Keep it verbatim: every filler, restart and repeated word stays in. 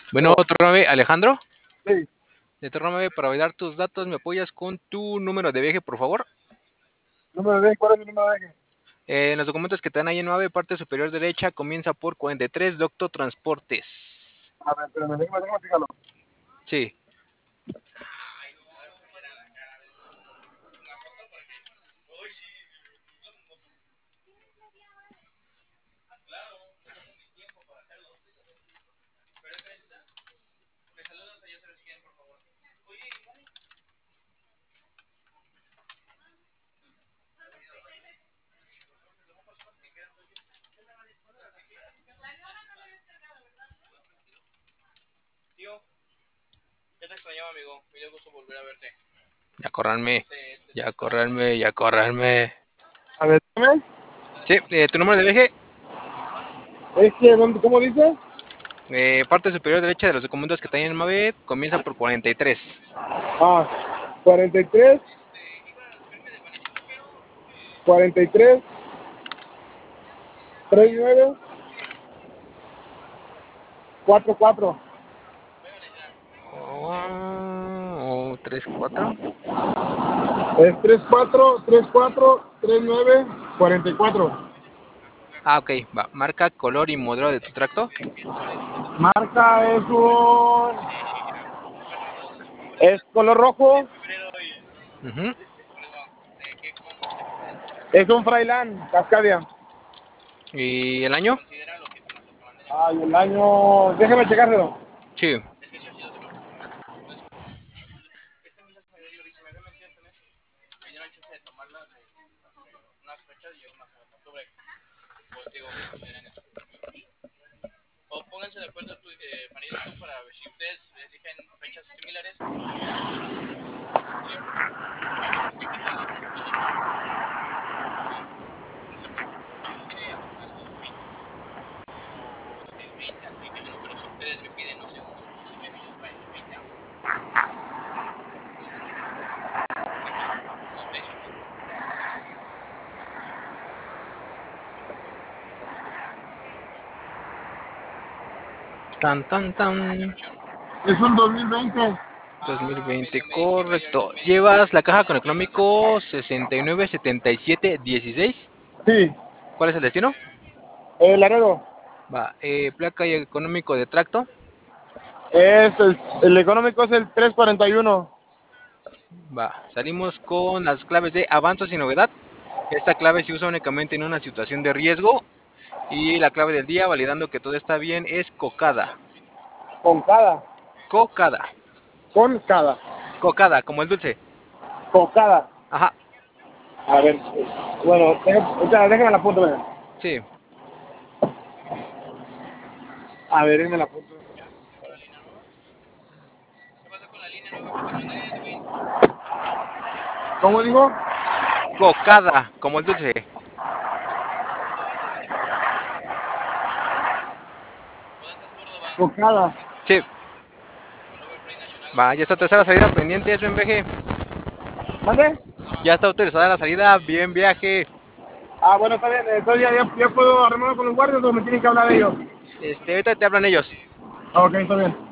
Bueno, turno nueve, Alejandro. Sí. De turno nueve, para validar tus datos, ¿me apoyas con tu número de viaje, por favor? Número de, ¿cuál es mi número de viaje? Eh, en los documentos que te dan ahí en nueve, parte superior derecha, comienza por cuarenta y tres, Doctor Transportes. A ver, pero me déjame, déjame fijarlo. Sí. Ya te extrañaba, amigo. Me dio gusto volver a verte. Ya corranme, ya corranme, ya corranme. A ver, dime. Sí, eh, tu número de viaje, Es que, ¿dónde- ¿cómo dice? eh, parte superior derecha de los documentos que te dan en nueve, comienza por cuarenta y tres. Ah, cuarenta y tres, cuarenta y tres, treinta y nueve, cuarenta y cuatro. Oh, tres, cuatro. Es treinta y cuatro, treinta y cuatro, treinta y nueve, cuarenta y cuatro. Ah, ok, va. Marca, color y modelo de tu tracto. Marca es un... Es color rojo. Uh-huh. Es un Freiland Cascadia. ¿Y el año? Ay, el año... Déjame checárselo. Sí. O pónganse de acuerdo, tú, eh, Fanny y tú, para ver si ustedes eligen fechas similares. Pero si ustedes me piden, no sé, un dos mil veinte, los precios. Tan, tan, tan. Es un dos mil veinte. dos mil veinte, correcto. ¿Llevas la caja con económico sesenta y nueve setenta y siete dieciséis? Sí. ¿Cuál es el destino? El Laredo. Va, eh, placa y económico de tracto. Es el, el económico es el trescientos cuarenta y uno. Va, salimos con las claves de avanzo sin novedad. Esta clave se usa únicamente en una situación de riesgo. Y la clave del día, validando que todo está bien, es cocada. Con cada. Cocada. Con cada. Cocada, como el dulce. Cocada. Ajá, A ver. Bueno, déjame, o sea, déjame la punto. Venga. sí. A ver, déjame la punto. ¿Qué pasa con la línea nueva que te mandé, Edwin? ¿Cómo digo? Cocada, como el dulce. Podancas, Córdoba. Cocada. Sí. Con Overfreight Nacional. Va, ya está tercera salida pendiente, es buen viaje. ¿Mande? Ya está autorizada la salida, bien viaje. Ah, bueno, está bien. Entonces ya, ya, ya puedo armarlo con los guardias o me tienen que hablar de ellos. Este, ahorita te hablan ellos. Ok, está bien.